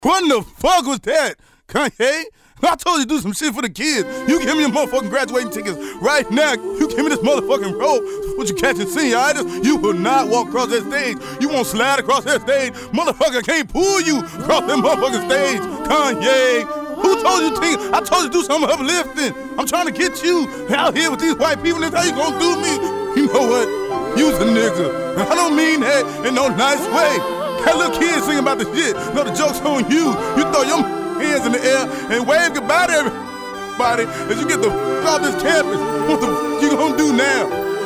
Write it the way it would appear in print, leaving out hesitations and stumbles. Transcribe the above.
What in the fuck was that, Kanye? I told you to do some shit for the kids. You give me your motherfucking graduating tickets right now. You give me this motherfucking rope. What you catching senioritis? You will not walk across that stage. You won't slide across that stage. Motherfucker can't pull you across that motherfucking stage. Kanye, who told you to? I told you to do some uplifting. I'm trying to get you out here with these white people. That's how you gonna do me. You know what? You's a nigga. I don't mean that in no nice way. That little kid singing about the shit. No, the joke's on you. You throw your hands in the air and wave goodbye to everybody as you get the fuck off this campus. What the fuck you gonna do now?